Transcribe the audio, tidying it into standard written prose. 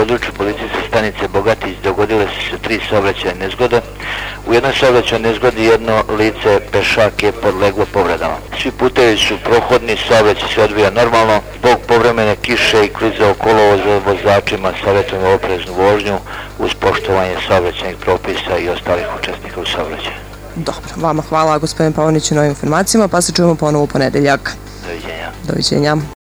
području policijske stanice Bogatić dogodile su se 3 saobraćajne nezgode. U jednoj saobraćajnoj nezgodi jedno lice pešak je podleglo povredama. Svi putevi su prohodni, saobraćaj se odvija normalno. Zbog povremene kiše i kliza u kolovozu vozačima savjetujemo opreznu vožnju uz poštovanje saobraćajnih propisa i ostalih učesnika u saobraćaju. Dobro, vama hvala gospodin Pavonić na ovim informacijama, pa se čujemo ponovo u ponedeljak. Doviđenja. Doviđenja.